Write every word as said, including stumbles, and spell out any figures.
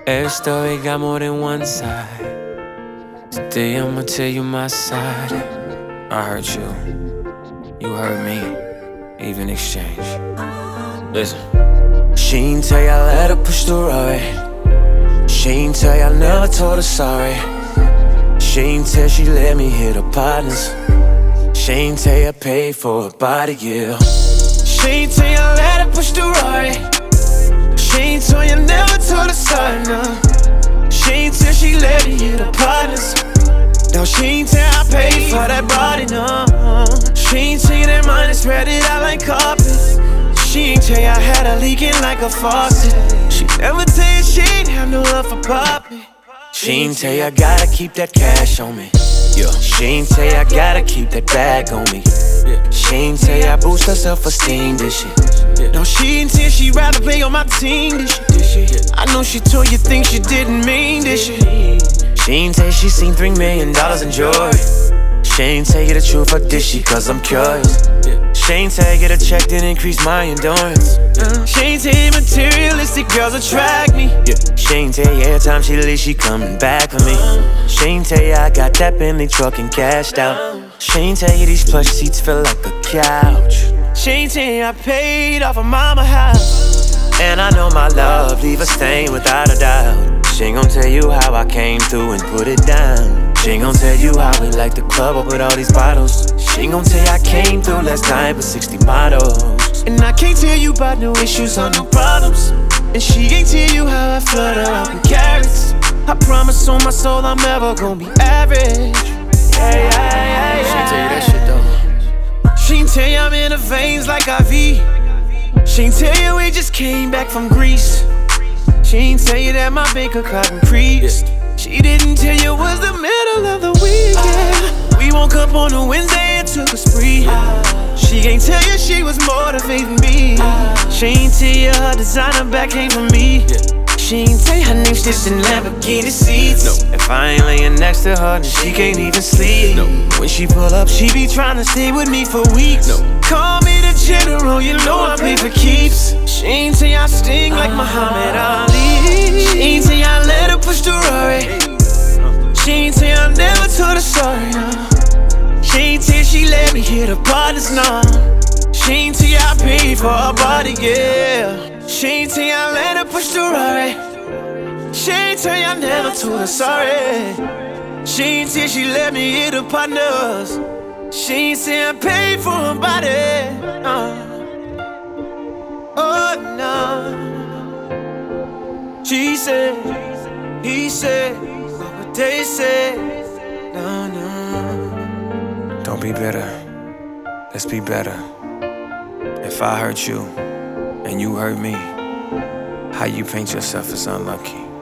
Every story got more than one side. Today I'ma tell you my side. I hurt you, you hurt me, even exchange. Listen. She ain't tell you I let her push the Rory. She ain't tell you I never told her sorry. She ain't tell she let me hit her partners. She ain't tell you I paid for her body, yeah. She ain't tell you I let her push the Rory. She ain't tell you I never told her sorry, no. She ain't tell she let me hit her partners. No, she ain't tell I paid for that body, no. She ain't tell you that money spread it out like carpet. She ain't tell you I had her leaking like a faucet. She never tell you she ain't have no love for Poppy. She ain't tell you I gotta keep that cash on me. Yeah. She ain't tell you I gotta keep that bag on me. Yeah. She ain't tell you I boost her self-esteem, this shit. Yeah. No, she ain't tell you she'd rather play on my team, this shit. This shit. Yeah. I know she told you things she didn't mean, this shit. She ain't tell you she seen three million dollars in jewelry. She ain't tell you the truth, fuck this shit, cause I'm curious. Yeah. She ain't tell you get a check, then increase my endurance. uh, She ain't tell you materialistic girls attract me. Yeah. She ain't tell you every time she leaves, she coming back for me. She ain't tell you I got that Bentley truck and cashed out. She ain't tell you these plush seats feel like a couch. She ain't tell you I paid off a mama house. And I know my love leave a stain without a doubt. She ain't gon' tell you how I came through and put it down. She ain't gon' tell you how we like the club up with all these bottles. She ain't gon' tell you I came through last night with sixty models. And I can't tell you about no issues or no problems. And she ain't tell you how I flutter out in carrots. I promise on my soul I'm never gon' be average. Yeah, yeah, yeah, yeah. She ain't tell you that shit though. She ain't tell you I'm in the veins like I V. She ain't tell you we just came back from Greece. She ain't tell you that my bank account increased. She didn't tell you it was the middle of the weekend. We woke up on a Wednesday and took a spree. She ain't tell you she was motivating me. She ain't tell you her designer bag came from me. She ain't tell you her name's stitched in Lamborghini seats. If I ain't laying next to her, then she can't even sleep. When she pull up, she be trying to stay with me for weeks. Call me the general, you know I pay for keeps. She ain't tell you I sting like Muhammad Ali. She ain't tell you I let her push the Rory. She ain't tell you I never told her sorry, no. She ain't tell you she let me hit her partners, no. She ain't tell you I paid for her body, yeah. She ain't tell you I let her push the Rory. She ain't tell you I never told her sorry. She ain't tell you she let me hit her partners. She ain't say I paid for her body, uh. Oh no. She said, he said, what they said. No, no. Don't be bitter, let's be better. If I hurt you and you hurt me, how you paint yourself is unlucky.